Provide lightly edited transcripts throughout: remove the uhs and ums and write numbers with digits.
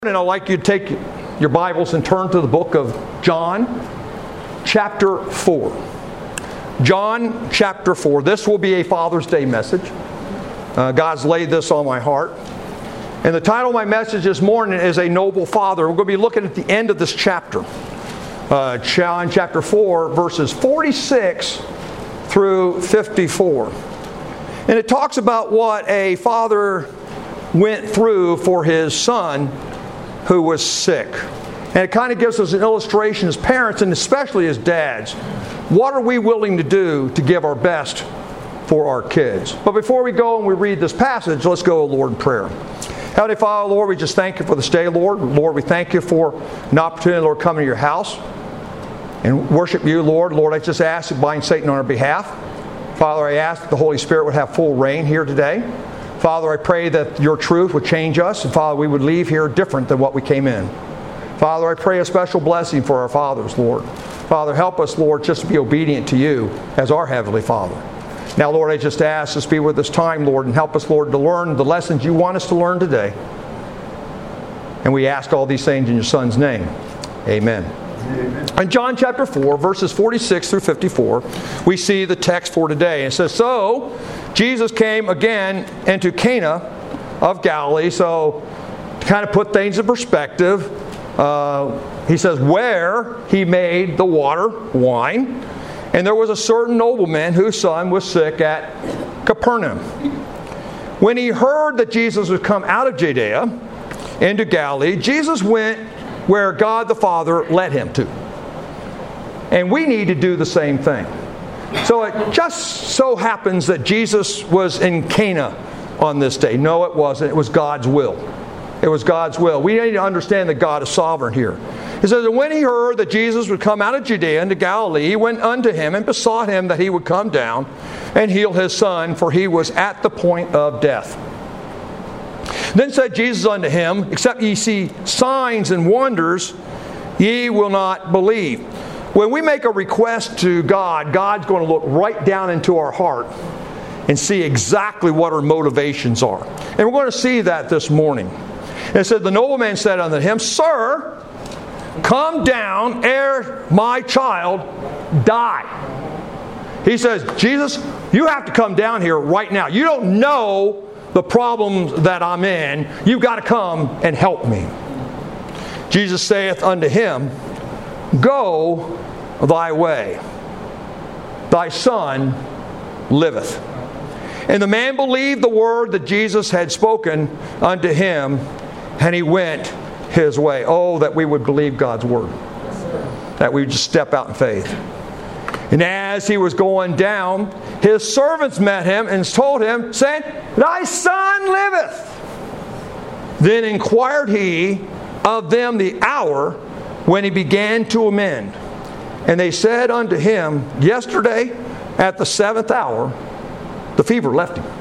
And I'd like you to take your Bibles and turn to the book of John, chapter 4. John, chapter 4. This will be a Father's Day message. God's laid this on my heart. And the title of my message this morning is A Noble Father. We're going to be looking at the end of this chapter. John, chapter 4, verses 46 through 54. And it talks about what a father went through for his son who was sick. And it kind of gives us an illustration as parents, and especially as dads. What are we willing to do to give our best for our kids? But before we go and we read this passage, let's go to Lord in prayer. Heavenly Father, Lord, we just thank you for this day, Lord. Lord, we thank you for an opportunity, Lord, coming to your house and worship you, Lord. Lord, I just ask you to bind Satan on our behalf. Father, I ask that the Holy Spirit would have full reign here today. Father, I pray that your truth would change us, and Father, we would leave here different than what we came in. Father, I pray a special blessing for our fathers, Lord. Father, help us, Lord, just to be obedient to you as our Heavenly Father. Now, Lord, I just ask us to be with us time, Lord, and help us, Lord, to learn the lessons you want us to learn today. And we ask all these things in your Son's name. Amen. In John chapter 4, verses 46 through 54, we see the text for today. It says, "So Jesus came again into Cana of Galilee." So to kind of put things in perspective, he says, where he made the water wine. And there was a certain nobleman whose son was sick at Capernaum. When he heard that Jesus would come out of Judea into Galilee, Jesus went where God the Father led him to. And we need to do the same thing. So it just so happens that Jesus was in Cana on this day. No, it wasn't. It was God's will. It was God's will. We need to understand that God is sovereign here. It says, "And when he heard that Jesus would come out of Judea into Galilee, he went unto him and besought him that he would come down and heal his son, for he was at the point of death. Then said Jesus unto him, Except ye see signs and wonders, ye will not believe." When we make a request to God, God's going to look right down into our heart and see exactly what our motivations are. And we're going to see that this morning. And it said, "The nobleman said unto him, Sir, come down ere my child die." He says, "Jesus, you have to come down here right now. You don't know the problems that I'm in. You've got to come and help me." Jesus saith unto him, "Go thy way. Thy son liveth." And the man believed the word that Jesus had spoken unto him, and he went his way. Oh, that we would believe God's word. That we would just step out in faith. "And as he was going down, his servants met him and told him, saying, Thy son liveth. Then inquired he of them the hour when he began to amend. And they said unto him, Yesterday at the 7th hour, the fever left him."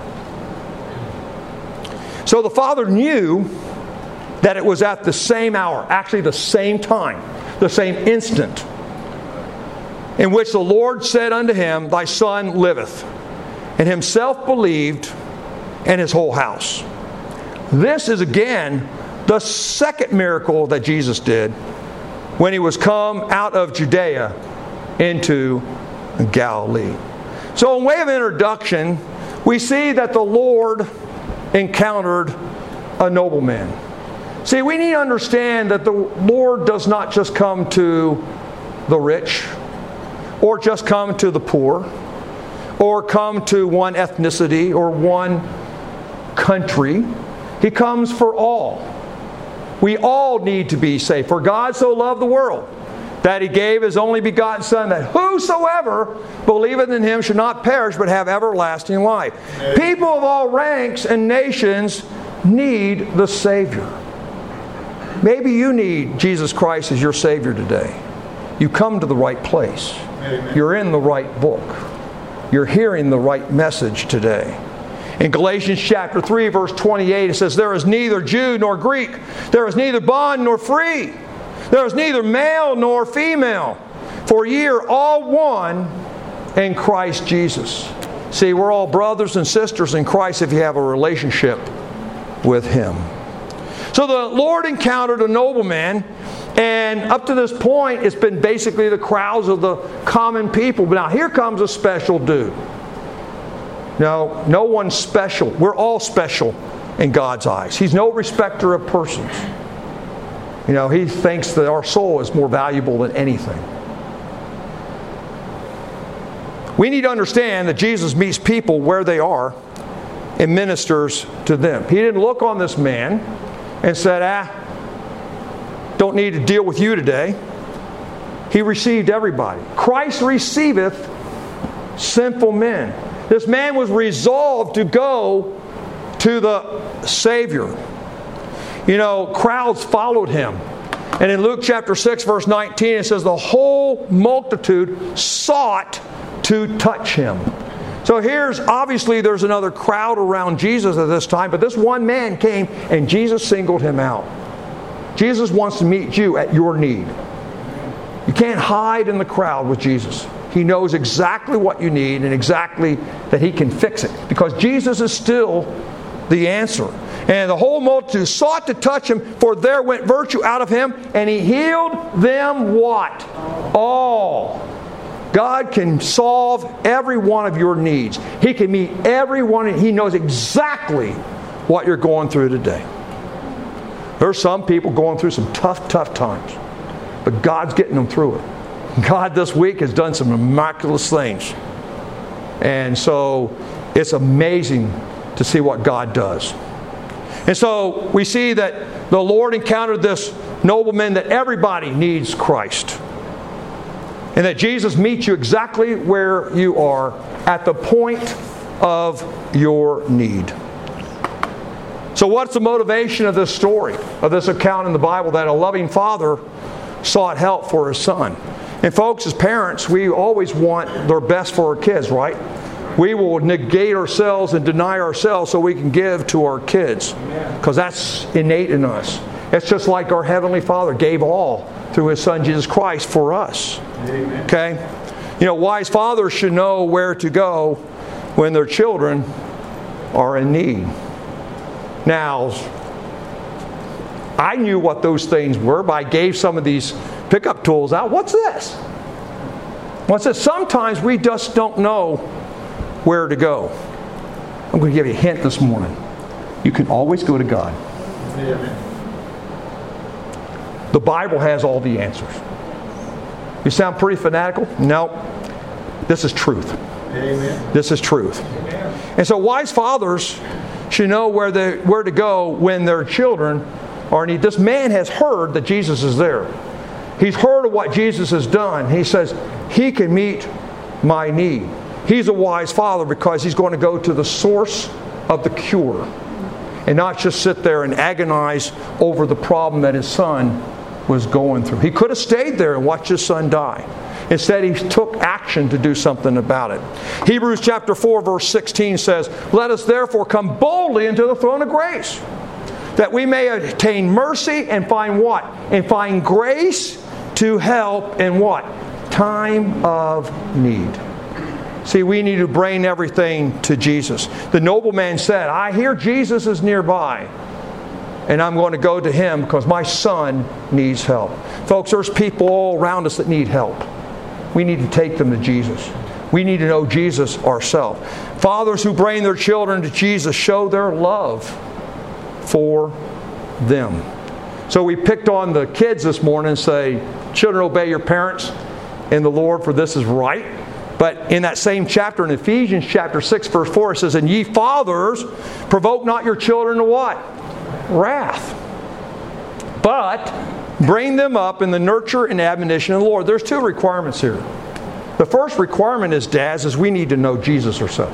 So the father knew that it was at the same hour, actually the same time, the same instant, in which the Lord said unto him, Thy son liveth. And himself believed, and his whole house. This is again the second miracle that Jesus did when he was come out of Judea into Galilee. So in way of introduction, we see that the Lord encountered a nobleman. See, we need to understand that the Lord does not just come to the rich, or just come to the poor, or come to one ethnicity or one country. He comes for all. We all need to be saved. "For God so loved the world, that he gave his only begotten Son, that whosoever believeth in him should not perish, but have everlasting life." Amen. People of all ranks and nations need the Savior. Maybe you need Jesus Christ as your Savior today. You come to the right place. Amen. You're in the right book. You're hearing the right message today. In Galatians chapter 3, verse 28, it says, "There is neither Jew nor Greek. There is neither bond nor free. There is neither male nor female. For ye are all one in Christ Jesus." See, we're all brothers and sisters in Christ if you have a relationship with Him. So So the Lord encountered a nobleman, and up to this point, it's been basically the crowds of the common people. But now here comes a special dude. No, no one's special. We're all special in God's eyes. He's no respecter of persons. You know, He thinks that our soul is more valuable than anything. We need to understand that Jesus meets people where they are and ministers to them. He didn't look on this man and said, don't need to deal with you today. He received everybody. Christ receiveth sinful men. This man was resolved to go to the Savior. You know, crowds followed Him. And in Luke chapter 6, verse 19, it says, the whole multitude sought to touch Him. So obviously there's another crowd around Jesus at this time, but this one man came and Jesus singled him out. Jesus wants to meet you at your need. You can't hide in the crowd with Jesus. He knows exactly what you need and exactly that He can fix it, because Jesus is still the answer. And the whole multitude sought to touch Him, for there went virtue out of Him, and He healed them what? All. God can solve every one of your needs. He can meet every one. He knows exactly what you're going through today. There's some people going through some tough times, but God's getting them through it. God this week has done some miraculous things. And so it's amazing to see what God does. And so we see that the Lord encountered this nobleman, that everybody needs Christ. And that Jesus meets you exactly where you are at the point of your need. So what's the motivation of this story, of this account in the Bible, that a loving father sought help for his son? And folks, as parents, we always want their best for our kids, right? We will negate ourselves and deny ourselves so we can give to our kids, because that's innate in us. It's just like our Heavenly Father gave all through His Son Jesus Christ for us. Amen. Okay? You know, wise fathers should know where to go when their children are in need. Now, I knew what those things were, but I gave some of these pickup tools out. What's this? What's this? Sometimes we just don't know where to go. I'm going to give you a hint this morning. You can always go to God. Amen. The Bible has all the answers. You sound pretty fanatical? No. This is truth. Amen. This is truth. Amen. And so wise fathers should know where to go when their children are in need. This man has heard that Jesus is there. He's heard of what Jesus has done. He says, He can meet my need. He's a wise father because he's going to go to the source of the cure and not just sit there and agonize over the problem that his son was going through. He could have stayed there and watched his son die. Instead, he took action to do something about it. Hebrews chapter 4, verse 16 says, let us therefore come boldly into the throne of grace, that we may attain mercy and find what? And find grace to help in what? Time of need. See, we need to bring everything to Jesus. The nobleman said, I hear Jesus is nearby, and I'm going to go to Him because my son needs help. Folks, there's people all around us that need help. We need to take them to Jesus. We need to know Jesus ourselves. Fathers who bring their children to Jesus show their love for them. So we picked on the kids this morning and say, children, obey your parents in the Lord, for this is right. But in that same chapter, in Ephesians chapter 6, verse 4, it says, and ye fathers, provoke not your children to what? Wrath. But bring them up in the nurture and admonition of the Lord. There's two requirements here. The first requirement is, dads, is we need to know Jesus ourselves.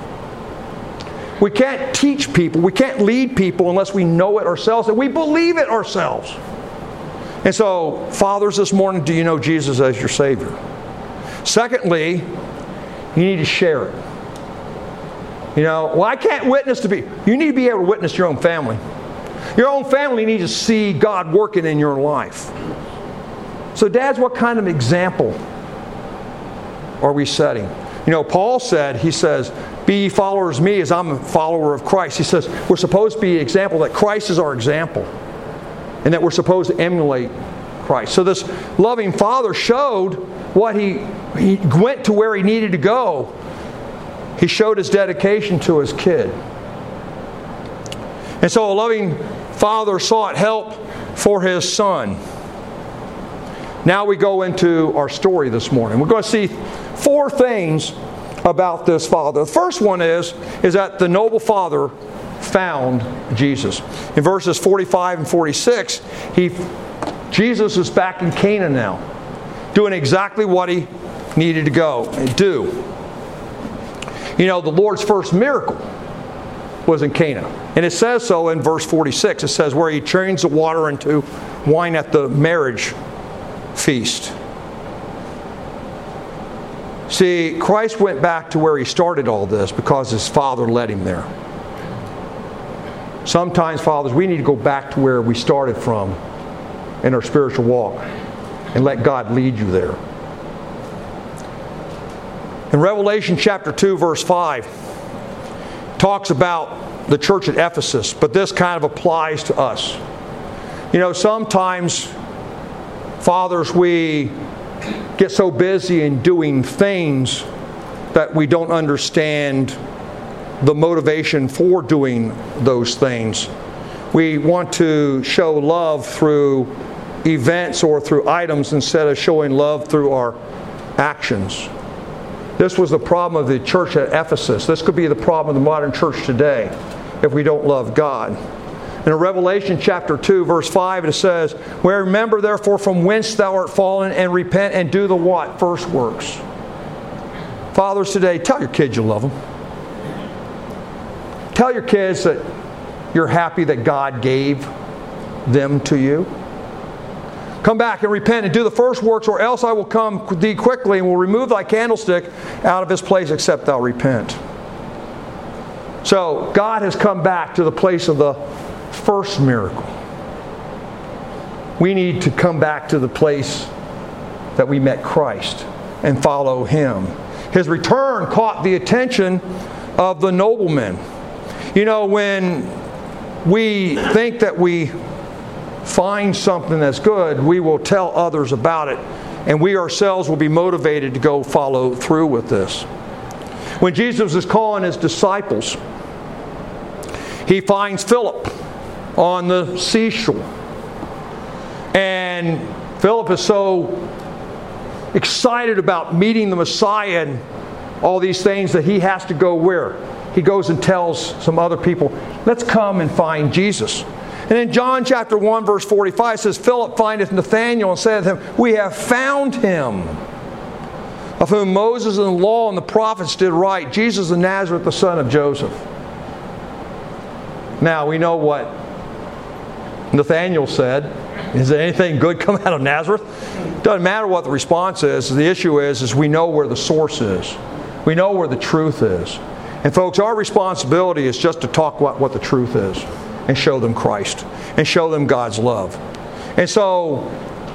We can't teach people, we can't lead people unless we know it ourselves and we believe it ourselves. And so, fathers, this morning, do you know Jesus as your Savior? Secondly, you need to share it. You know, well, I can't witness to people. You need to be able to witness to your own family. Your own family needs to see God working in your life. So, dads, what kind of example are we setting? You know, Paul said, he says, be ye followers of me as I'm a follower of Christ. He says, we're supposed to be an example, that Christ is our example. and that we're supposed to emulate Christ. So this loving Father showed what he went to where he needed to go. He showed his dedication to his kid. And so a loving Father sought help for his son. Now we go into our story this morning. We're going to see 4 things about this father. The first one is that the noble father found Jesus. In verses 45 and 46, Jesus is back in Cana now, doing exactly what he needed to go and do. You know, the Lord's first miracle was in Cana. And it says so in verse 46. It says, where he turns the water into wine at the marriage feast. See, Christ went back to where he started all this because his Father led him there. Sometimes, fathers, we need to go back to where we started from in our spiritual walk and let God lead you there. In Revelation chapter 2, verse 5, talks about the church at Ephesus, but this kind of applies to us. You know, sometimes, fathers, we get so busy in doing things that we don't understand the motivation for doing those things. We want to show love through events or through items instead of showing love through our actions. This was the problem of the church at Ephesus. This could be the problem of the modern church today if we don't love God. In Revelation chapter 2, verse 5, it says, "Where remember therefore from whence thou art fallen, and repent and do the what? First works." Fathers today, tell your kids you love them. Tell your kids that you're happy that God gave them to you. Come back and repent and do the first works, or else I will come thee quickly and will remove thy candlestick out of his place, except thou repent. So God has come back to the place of the first miracle. We need to come back to the place that we met Christ and follow him. His return caught the attention of the noblemen. You know, when we think that we find something that's good, we will tell others about it, and we ourselves will be motivated to go follow through with this. When Jesus is calling his disciples, he finds Philip on the seashore. And Philip is so excited about meeting the Messiah and all these things that he has to go where? He goes and tells some other people, let's come and find Jesus. And in John chapter 1 verse 45 it says, Philip findeth Nathanael and saith to him, we have found him, of whom Moses and the law and the prophets did write, Jesus of Nazareth, the son of Joseph. Now we know what Nathanael said. Is there anything good come out of Nazareth? Doesn't matter what the response is. The issue is we know where the source is. We know where the truth is. And folks, our responsibility is just to talk about what the truth is and show them Christ and show them God's love. And so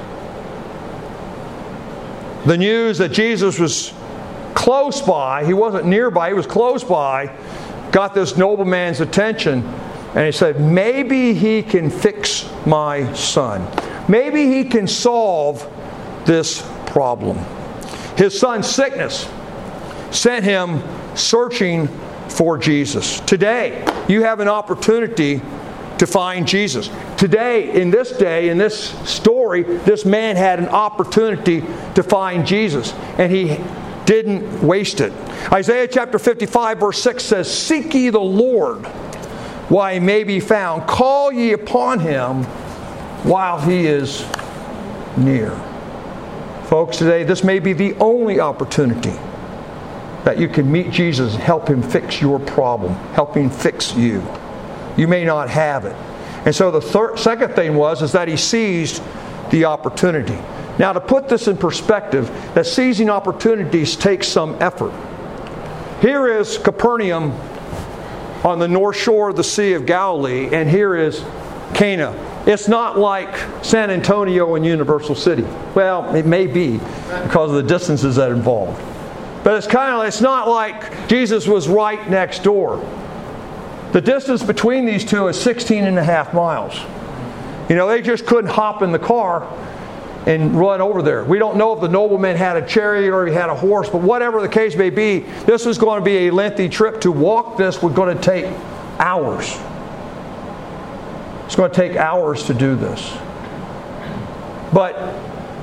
the news that Jesus was close by, he wasn't nearby, he was close by, got this nobleman's attention. And he said, maybe he can fix my son. Maybe he can solve this problem. His son's sickness sent him searching for Jesus. Today, you have an opportunity to find Jesus. Today, in this day, in this story, this man had an opportunity to find Jesus. And he didn't waste it. Isaiah chapter 55 verse 6 says, seek ye the Lord while he may be found. Call ye upon him while he is near. Folks, today this may be the only opportunity that you can meet Jesus and help him fix your problem, help him fix you. You may not have it. And so the second thing is that he seized the opportunity. Now, to put this in perspective, that seizing opportunities takes some effort. Here is Capernaum on the north shore of the Sea of Galilee, and here is Cana. It's not like San Antonio and Universal City. Well, it may be because of the distances that are involved. But it's not like Jesus was right next door. The distance between these two is 16 and a half miles. They just couldn't hop in the car and run over there. We don't know if the nobleman had a chariot or he had a horse, but whatever the case may be, this was going to be a lengthy trip. To walk this was going to take hours. It's going to take hours to do this. But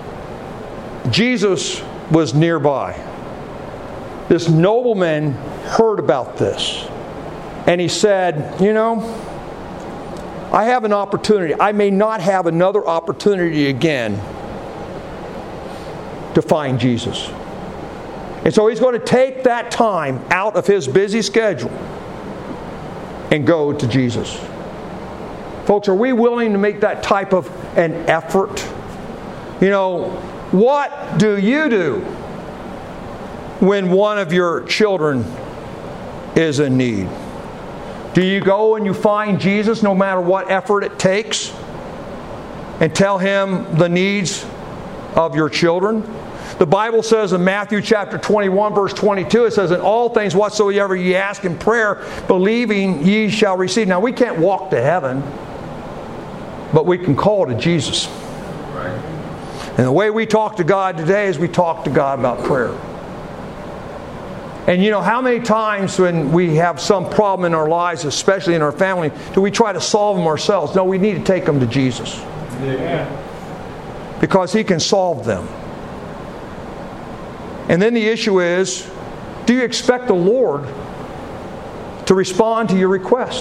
Jesus was nearby. This nobleman heard about this. And he said, I have an opportunity. I may not have another opportunity again to find Jesus. And so he's going to take that time out of his busy schedule and go to Jesus. Folks, are we willing to make that type of an effort? What do you do when one of your children is in need? Do you go and you find Jesus no matter what effort it takes and tell Him the needs of your children? The Bible says in Matthew chapter 21 verse 22, it says, in all things whatsoever ye ask in prayer, believing ye shall receive. Now we can't walk to heaven, but we can call to Jesus. And the way we talk to God today is we talk to God about prayer. And how many times when we have some problem in our lives, especially in our family, do we try to solve them ourselves? No, we need to take them to Jesus. Because He can solve them. And then the issue is, do you expect the Lord to respond to your request?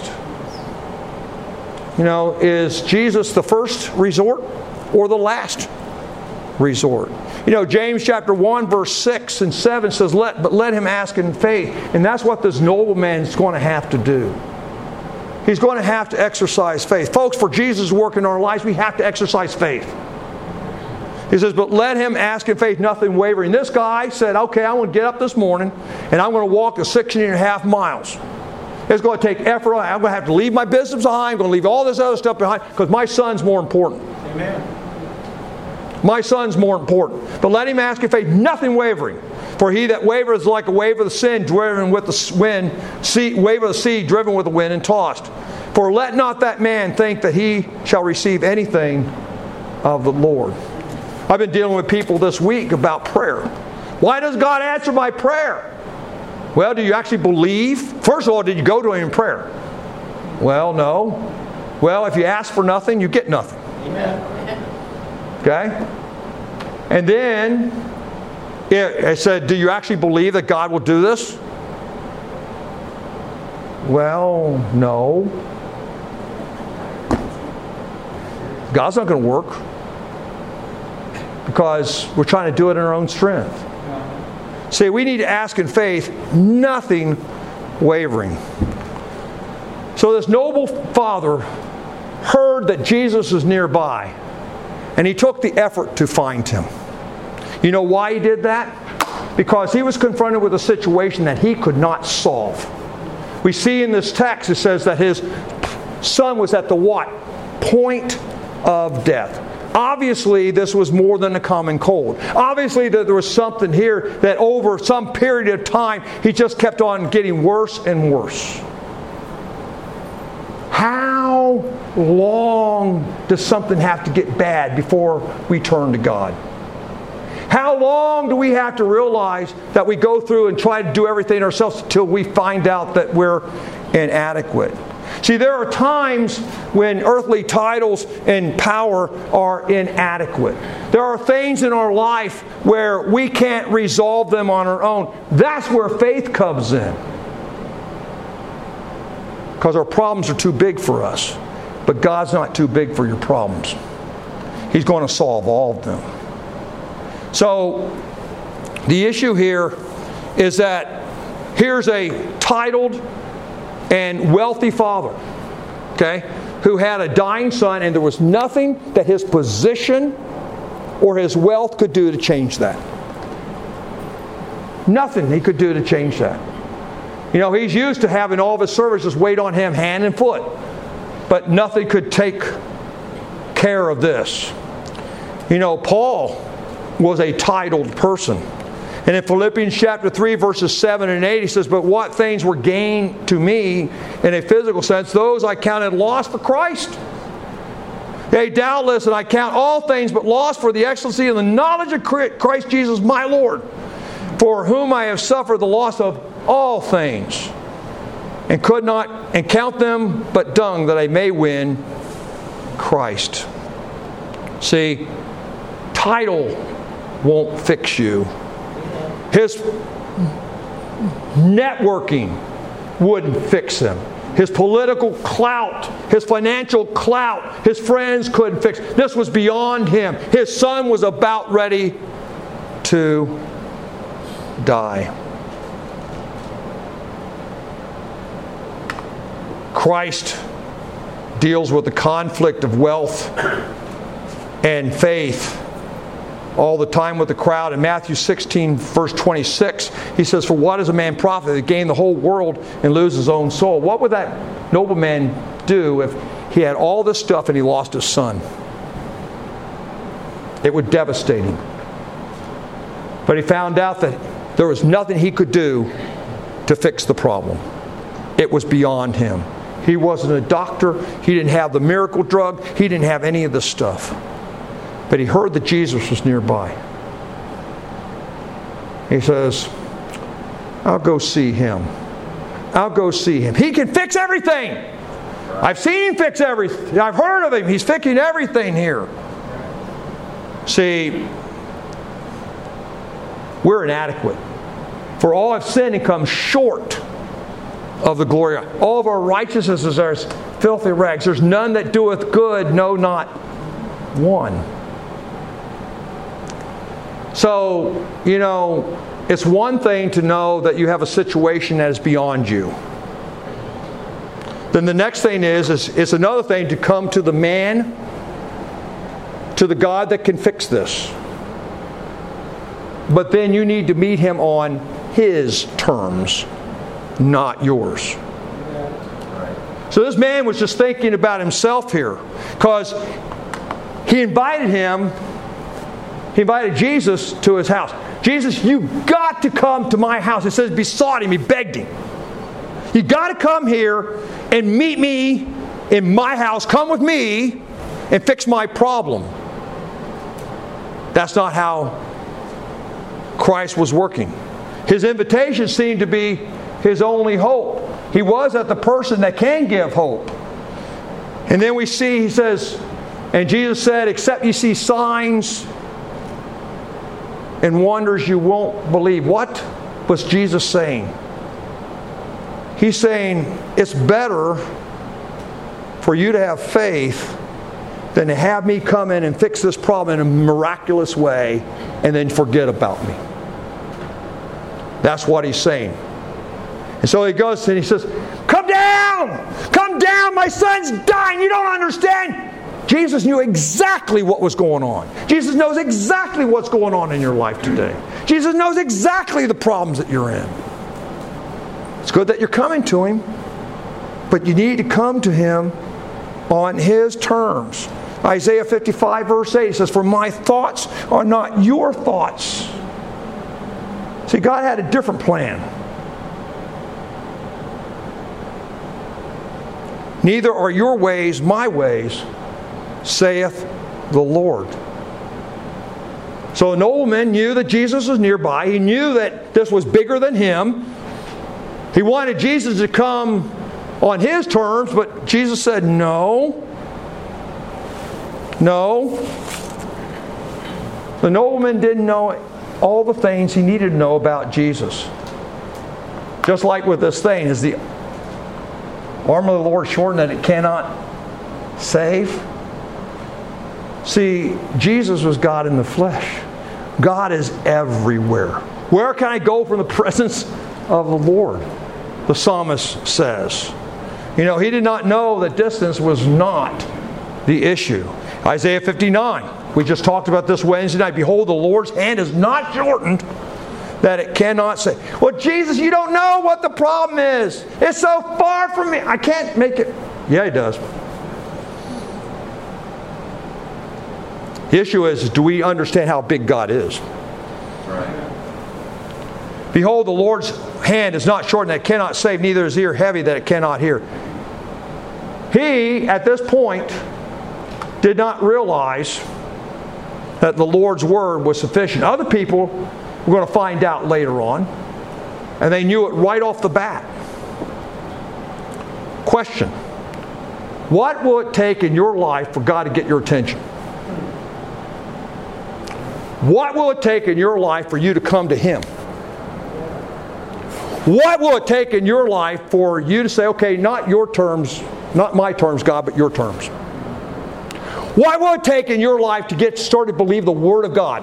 Is Jesus the first resort or the last resort? James chapter 1 verse 6 and 7 says, but let him ask in faith. And that's what this nobleman is going to have to do. He's going to have to exercise faith. Folks, for Jesus' work in our lives, we have to exercise faith. He says, but let him ask in faith, nothing wavering. This guy said, okay, I'm going to get up this morning and I'm going to walk the 16.5 miles. It's going to take effort. I'm going to have to leave my business behind. I'm going to leave all this other stuff behind because my son's more important. Amen. My son's more important. But let him ask in faith, nothing wavering. For he that wavereth is like a wave of the sea, driven with the wind, wave of the sea, driven with the wind and tossed. For let not that man think that he shall receive anything of the Lord. I've been dealing with people this week about prayer. Why does God answer my prayer? Well, do you actually believe? First of all, did you go to Him in prayer? Well, no. Well, if you ask for nothing, you get nothing. Amen. Okay? And then I said, do you actually believe that God will do this? Well, no. God's not going to work because we're trying to do it in our own strength. See, we need to ask in faith, nothing wavering. So this noble father heard that Jesus was nearby, and he took the effort to find Him. You know why he did that? Because he was confronted with a situation that he could not solve. We see in this text, it says that his son was at the what? Point of death. Obviously, this was more than a common cold. Obviously, there was something here that over some period of time, he just kept on getting worse and worse. How long does something have to get bad before we turn to God? How long do we have to realize that we go through and try to do everything ourselves until we find out that we're inadequate? See, there are times when earthly titles and power are inadequate. There are things in our life where we can't resolve them on our own. That's where faith comes in. Because our problems are too big for us. But God's not too big for your problems. He's going to solve all of them. So, the issue here is that here's a titled and wealthy father, okay, who had a dying son, and there was nothing that his position or his wealth could do to change that. Nothing he could do to change that. You know, he's used to having all of his servants just wait on him hand and foot, but nothing could take care of this. You know, Paul was a titled person. And in Philippians chapter 3, verses 7 and 8, he says, "But what things were gained to me in a physical sense, those I counted loss for Christ." Yea, doubtless, and I count all things but loss for the excellency and the knowledge of Christ Jesus my Lord, for whom I have suffered the loss of all things, and count them but dung, that I may win Christ. See, title won't fix you. His networking wouldn't fix him. His political clout, his financial clout, his friends couldn't fix. This was beyond him. His son was about ready to die. Christ deals with the conflict of wealth and faith all the time with the crowd. In Matthew 16, verse 26, he says, "For what is a man profit to gain the whole world and lose his own soul?" What would that nobleman do if he had all this stuff and he lost his son? It would devastate him. But he found out that there was nothing he could do to fix the problem. It was beyond him. He wasn't a doctor. He didn't have the miracle drug. He didn't have any of this stuff. But he heard that Jesus was nearby. He says, "I'll go see him. I'll go see him. He can fix everything. I've seen him fix everything. I've heard of him. He's fixing everything here." See, we're inadequate. For all have sinned and come short of the glory of God. All of our righteousness is as filthy rags. There's none that doeth good, no, not one. So, it's one thing to know that you have a situation that is beyond you. Then the next thing is it's another thing to come to the man, to the God that can fix this. But then you need to meet him on his terms, not yours. So this man was just thinking about himself here, because he invited Jesus to his house. "Jesus, you got to come to my house." It says besought him, he begged him. "You got to come here and meet me in my house. Come with me and fix my problem." That's not how Christ was working. His invitation seemed to be his only hope. He was at the person that can give hope. And then we see, he says, and Jesus said, "Except you see signs and wonders, you won't believe." What was Jesus saying? He's saying it's better for you to have faith than to have me come in and fix this problem in a miraculous way and then forget about me. That's what he's saying. And so he goes and he says, "Come down! Come down! My son's dying! You don't understand!" Jesus knew exactly what was going on. Jesus knows exactly what's going on in your life today. Jesus knows exactly the problems that you're in. It's good that you're coming to him, but you need to come to him on his terms. Isaiah 55 verse 8 says, "For my thoughts are not your thoughts." See, God had a different plan. "Neither are your ways my ways, saith the Lord." So the nobleman knew that Jesus was nearby. He knew that this was bigger than him. He wanted Jesus to come on his terms, but Jesus said, "No. No." The nobleman didn't know all the things he needed to know about Jesus. Just like with this thing, is the arm of the Lord shortened that it cannot save? See, Jesus was God in the flesh. God is everywhere. Where can I go from the presence of the Lord? The psalmist says. He did not know that distance was not the issue. Isaiah 59. We just talked about this Wednesday night. "Behold, the Lord's hand is not shortened that it cannot save." "Well, Jesus, you don't know what the problem is. It's so far from me. I can't make it." Yeah, he does. The issue is, do we understand how big God is? Right. "Behold, the Lord's hand is not shortened that it cannot save, neither is his ear heavy that it cannot hear." He, at this point, did not realize that the Lord's Word was sufficient. Other people were going to find out later on, and they knew it right off the bat. Question: what will it take in your life for God to get your attention? What will it take in your life for you to come to Him? What will it take in your life for you to say, okay, not your terms, not my terms, God, but your terms? What will it take in your life to get started to believe the Word of God?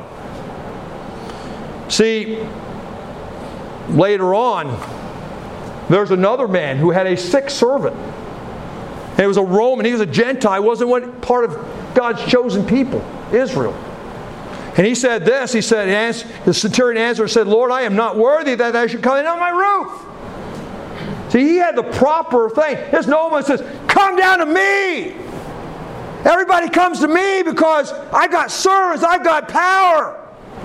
See, later on, there's another man who had a sick servant. And it was a Roman, he was a Gentile, he wasn't part of God's chosen people, Israel. And he said this, the centurion answered and said, Lord, I am not worthy that I should come in on my roof. See, he had the proper thing. This nobleman says, come down to me. Everybody comes to me because I've got servants, I've got power.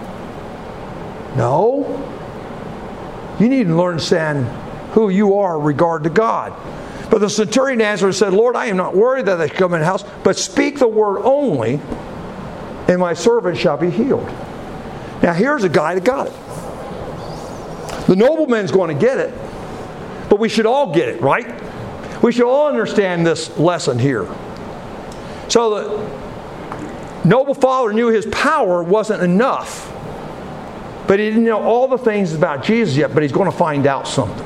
No. You need to learn to understand who you are in regard to God. But the centurion answered and said, Lord, I am not worthy that I should come in the house, but speak the word only, and my servant shall be healed. Now here's a guy that got it. The nobleman's going to get it, but we should all get it, right? We should all understand this lesson here. So the noble father knew his power wasn't enough, but he didn't know all the things about Jesus yet, but he's going to find out something.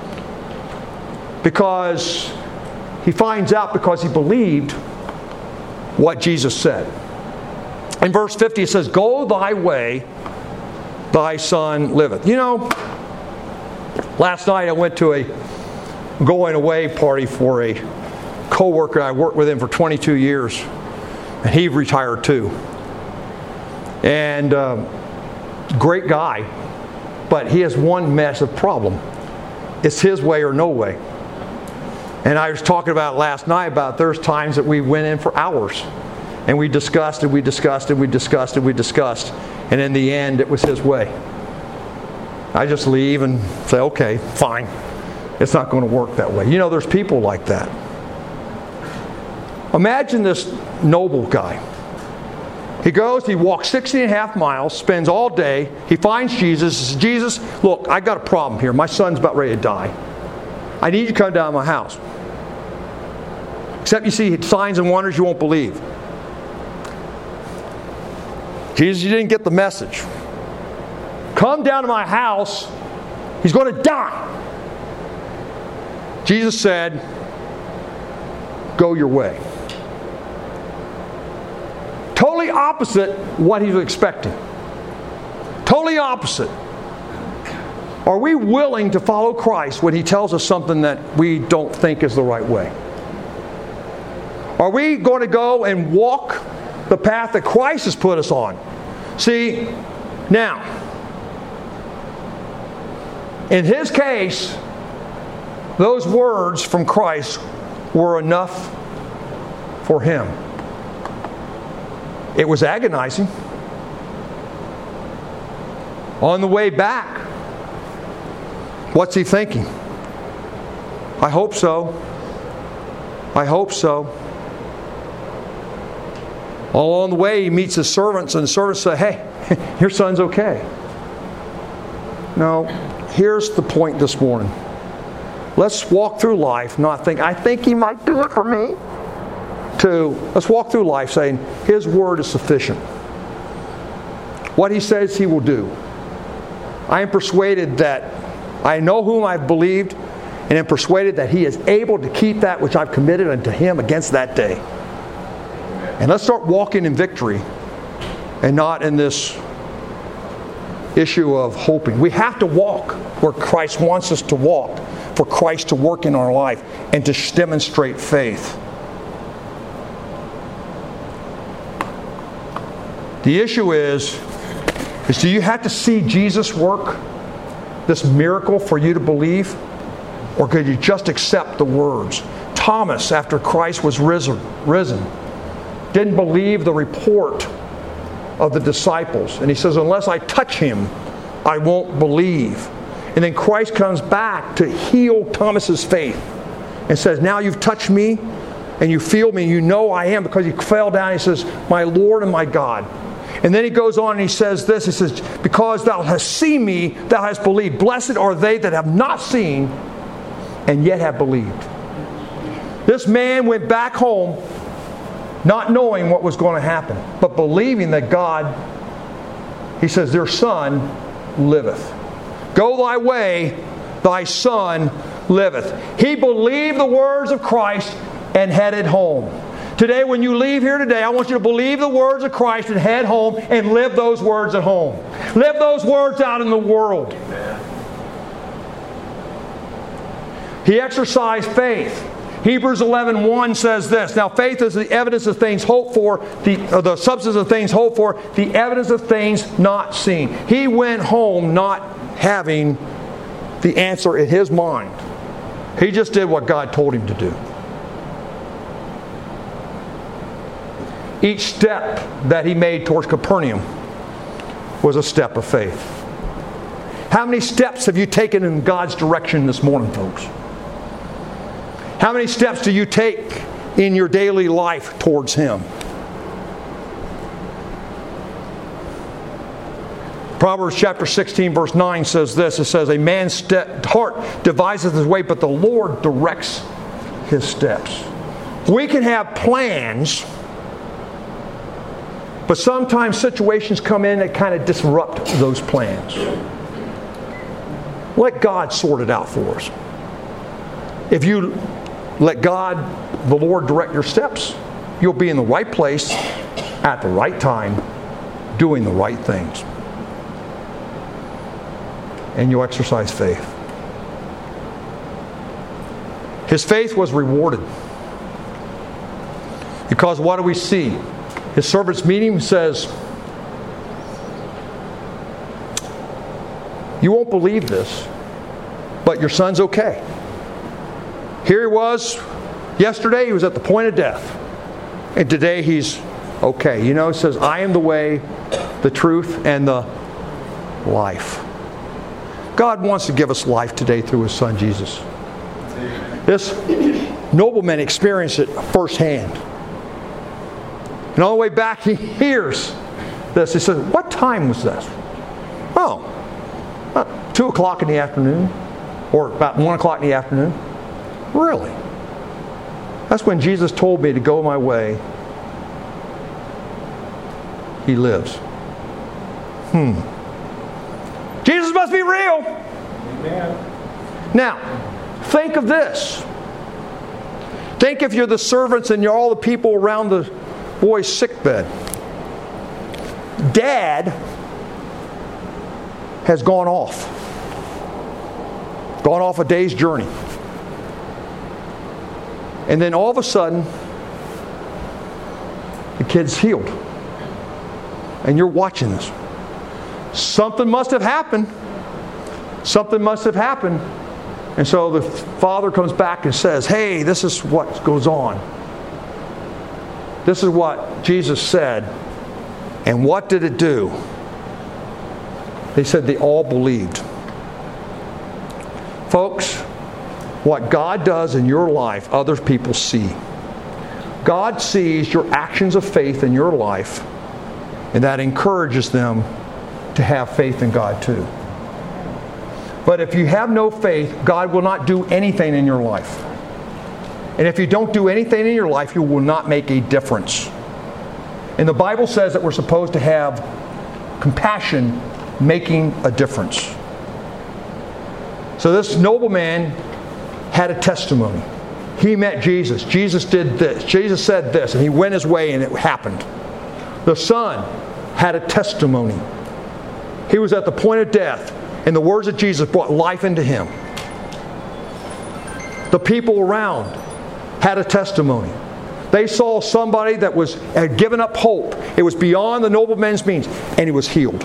Because he finds out because he believed what Jesus said. In verse 50 it says, go thy way, thy son liveth. You know, last night I went to a going away party for a co-worker. I worked with him for 22 years. And he retired too. And great guy. But he has one massive problem. It's his way or no way. And I was talking about last night about there's times that we went in for hours. And we discussed and we discussed and we discussed and we discussed. And in the end, it was his way. I just leave and say, okay, fine. It's not going to work that way. You know, there's people like that. Imagine this noble guy. He goes, he walks 16.5 miles, spends all day. He finds Jesus. He says, Jesus, look, I got a problem here. My son's about ready to die. I need you to come down to my house. Except you see signs and wonders you won't believe. Jesus, you didn't get the message. Come down to my house. He's going to die. Jesus said, go your way. Totally opposite what he was expecting. Totally opposite. Are we willing to follow Christ when he tells us something that we don't think is the right way? Are we going to go and walk the path that Christ has put us on? See, now, in his case, those words from Christ were enough for him. It was agonizing. On the way back, what's he thinking? I hope so. I hope so. Along the way, he meets his servants, and the servants say, hey, your son's okay. Now, here's the point this morning. Let's walk through life not think, I think he might do it for me. Let's walk through life saying, his word is sufficient. What he says he will do. I am persuaded that I know whom I've believed, and am persuaded that he is able to keep that which I've committed unto him against that day. And let's start walking in victory and not in this issue of hoping. We have to walk where Christ wants us to walk, for Christ to work in our life and to demonstrate faith. The issue is do you have to see Jesus work this miracle for you to believe? Or could you just accept the words? Thomas, after Christ was risen, didn't believe the report of the disciples. And he says, unless I touch him, I won't believe. And then Christ comes back to heal Thomas's faith and says, now you've touched me, and you feel me, you know I am, because he fell down. He says, my Lord and my God. And then he goes on and he says this. He says, because thou hast seen me, thou hast believed. Blessed are they that have not seen and yet have believed. This man went back home not knowing what was going to happen, but believing that God, he says, their son liveth. Go thy way, thy son liveth. He believed the words of Christ and headed home. Today, when you leave here today, I want you to believe the words of Christ and head home and live those words at home. Live those words out in the world. He exercised faith. Hebrews 11:1 says this. Now faith is the evidence of things hoped for, the substance of things hoped for, the evidence of things not seen. He went home not having the answer in his mind. He just did what God told him to do. Each step that he made towards Capernaum was a step of faith. How many steps have you taken in God's direction this morning, folks? How many steps do you take in your daily life towards Him? Proverbs chapter 16 verse 9 says this. It says, a man's heart deviseth his way, but the Lord directs his steps. We can have plans, but sometimes situations come in that kind of disrupt those plans. Let God sort it out for us. If you let God, the Lord, direct your steps, you'll be in the right place at the right time, doing the right things. And you'll exercise faith. His faith was rewarded. Because what do we see? His servants meet him and says, you won't believe this, but your son's okay. Here he was. Yesterday he was at the point of death. And today he's okay. You know, it says, I am the way, the truth, and the life. God wants to give us life today through His Son Jesus. This nobleman experienced it firsthand. And on the way back he hears this. He says, what time was this? Oh, about 2 o'clock in the afternoon. Or about 1 o'clock in the afternoon. Really? That's when Jesus told me to go my way. He lives. Jesus must be real. Amen. Now, think of this. Think if you're the servants and you're all the people around the boy's sickbed. Dad has gone off a day's journey. And then all of a sudden, the kid's healed. And you're watching this. Something must have happened. Something must have happened. And so the father comes back and says, hey, this is what goes on. This is what Jesus said. And what did it do? They said they all believed. Folks, what God does in your life, other people see. God sees your actions of faith in your life, and that encourages them to have faith in God too. But if you have no faith, God will not do anything in your life. And if you don't do anything in your life, you will not make a difference. And the Bible says that we're supposed to have compassion making a difference. So this nobleman had a testimony. He met Jesus. Jesus did this. Jesus said this, and he went his way and it happened. The son had a testimony. He was at the point of death, and the words of Jesus brought life into him. The people around had a testimony. They saw somebody that had given up hope. It was beyond the nobleman's means, and he was healed.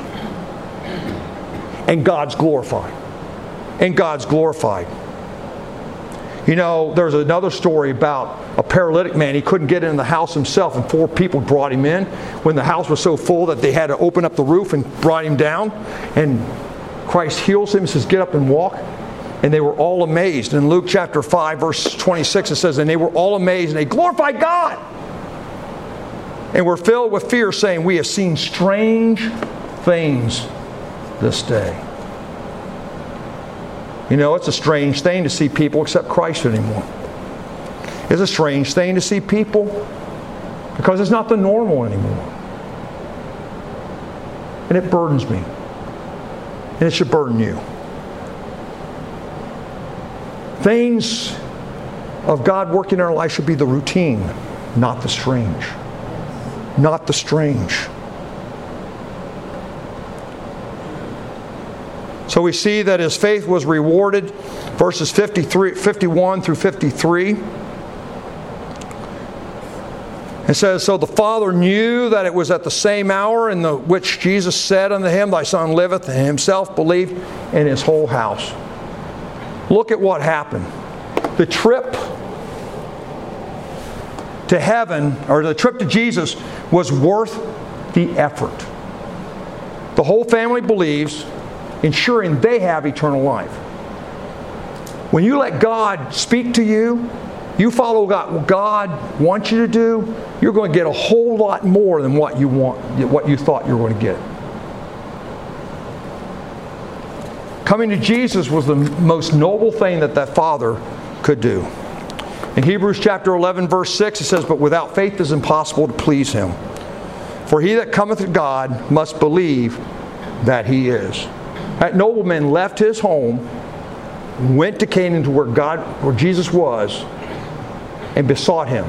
And God's glorified. And God's glorified. You know, there's another story about a paralytic man. He couldn't get in the house himself, and 4 people brought him in when the house was so full that they had to open up the roof and brought him down. And Christ heals him and says, get up and walk. And they were all amazed. In Luke chapter 5, verse 26, it says, and they were all amazed, and they glorified God. And were filled with fear, saying, we have seen strange things this day. You know, it's a strange thing to see people accept Christ anymore. It's a strange thing to see people because it's not the normal anymore. And it burdens me. And it should burden you. Things of God working in our life should be the routine, not the strange. Not the strange. So we see that his faith was rewarded. Verses 51 through 53. It says, so the Father knew that it was at the same hour in the which Jesus said unto him, thy son liveth, and himself believed, and his whole house. Look at what happened. The trip to heaven, or the trip to Jesus, was worth the effort. The whole family believes, ensuring they have eternal life. When you let God speak to you, you follow what God wants you to do, you're going to get a whole lot more than what you thought you were going to get. Coming to Jesus was the most noble thing that father could do. In Hebrews chapter 11, verse 6, it says, but without faith it is impossible to please him. For he that cometh to God must believe that he is. That nobleman left his home, went to Canaan to where Jesus was, and besought him.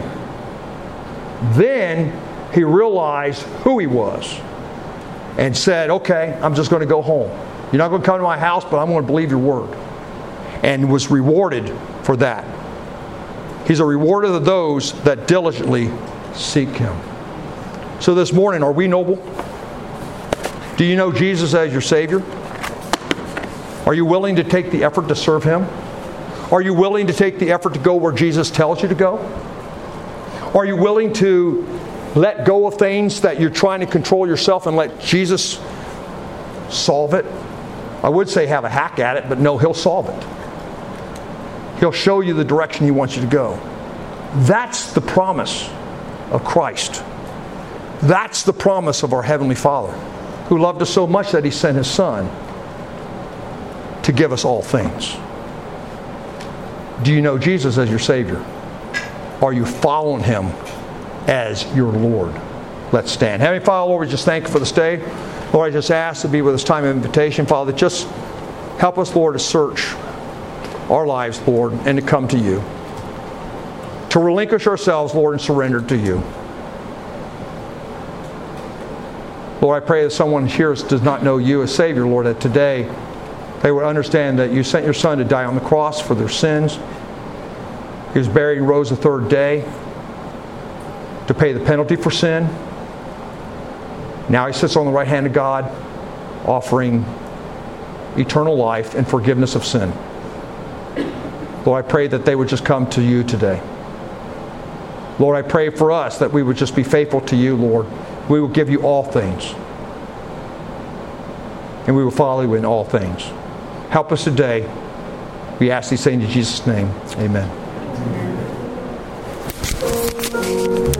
Then he realized who he was and said, okay, I'm just going to go home. You're not going to come to my house, but I'm going to believe your word. And was rewarded for that. He's a rewarder of those that diligently seek him. So this morning, are we noble? Do you know Jesus as your Savior? Are you willing to take the effort to serve him? Are you willing to take the effort to go where Jesus tells you to go? Are you willing to let go of things that you're trying to control yourself and let Jesus solve it? I would say have a hack at it, but no, he'll solve it. He'll show you the direction he wants you to go. That's the promise of Christ. That's the promise of our Heavenly Father, who loved us so much that he sent his Son to give us all things. Do you know Jesus as your Savior? Are you following him as your Lord? Let's stand. Heavenly Father, Lord, we just thank you for this day. Lord, I just ask to be with this time of invitation. Father, just help us, Lord, to search our lives, Lord, and to come to you. To relinquish ourselves, Lord, and surrender to you. Lord, I pray that someone here does not know you as Savior, Lord, that today they would understand that you sent your Son to die on the cross for their sins. He was buried and rose the third day to pay the penalty for sin. Now he sits on the right hand of God, offering eternal life and forgiveness of sin. Lord, I pray that they would just come to you today. Lord, I pray for us that we would just be faithful to you, Lord. We will give you all things. And we will follow you in all things. Help us today. We ask these things in Jesus' name. Amen.